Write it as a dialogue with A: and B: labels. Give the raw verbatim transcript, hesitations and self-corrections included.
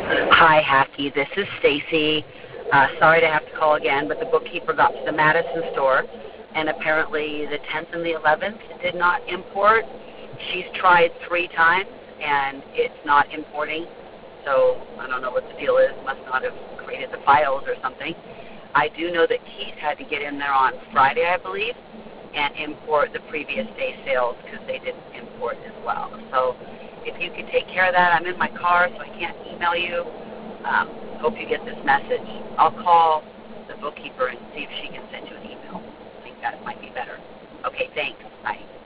A: Hi, Hacky. This is Stacy. Uh, sorry to have to call again, but the bookkeeper got to the Madison store, and apparently the tenth and the eleventh did not import. She's tried three times, and it's not importing. So I don't know what the deal is. Must not have created the files or something. I do know that Keith had to get in there on Friday, I believe, and import the previous day sales because they didn't import as well. So if you could take care of that, I'm in my car, so I can't email you. Um, hope you get this message. I'll call the bookkeeper and see if she can send you an email. I think that might be better. Okay, thanks. Bye.